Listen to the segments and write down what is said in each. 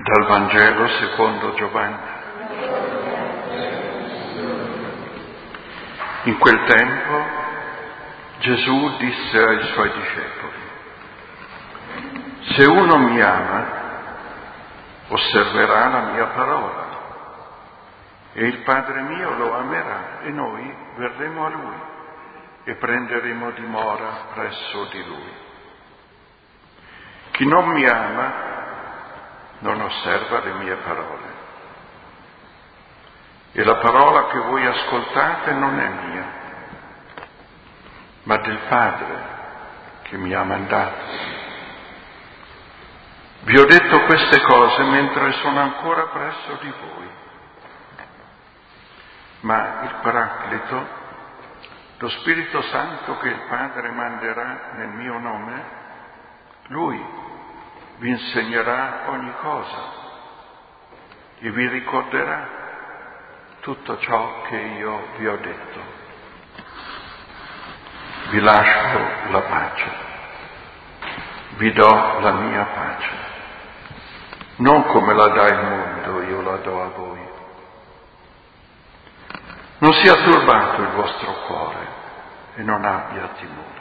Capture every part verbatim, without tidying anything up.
Dal Vangelo secondo Giovanni. In quel tempo Gesù disse ai suoi discepoli: se uno mi ama, osserverà la mia parola, e il Padre mio lo amerà, e noi verremo a Lui e prenderemo dimora presso di Lui. Chi non mi ama non osserva le mie parole, e la parola che voi ascoltate non è mia, ma del Padre che mi ha mandato. Vi ho detto queste cose mentre sono ancora presso di voi, ma il Paraclito, lo Spirito Santo che il Padre manderà nel mio nome, Lui vi insegnerà ogni cosa e vi ricorderà tutto ciò che io vi ho detto. Vi lascio la pace, vi do la mia pace. Non come la dà il mondo, io la do a voi. Non sia turbato il vostro cuore e non abbia timore.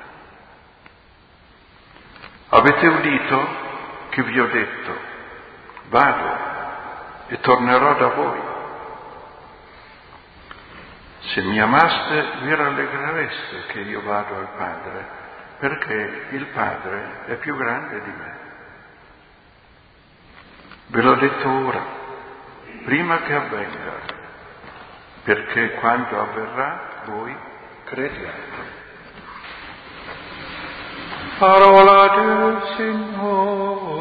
Avete udito che vi ho detto: vado e tornerò da voi. Se mi amaste, vi rallegrereste che io vado al Padre, perché il Padre è più grande di me. Ve l'ho detto ora, prima che avvenga, perché quando avverrà voi crediate. Parola del Signore.